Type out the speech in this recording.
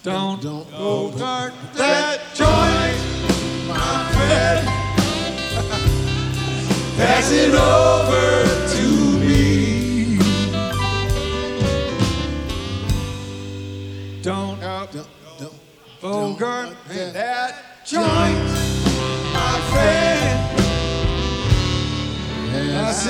Don't bogart that joint, my friend. Pass it over to me. Don't bogart that joint, my friend. Pass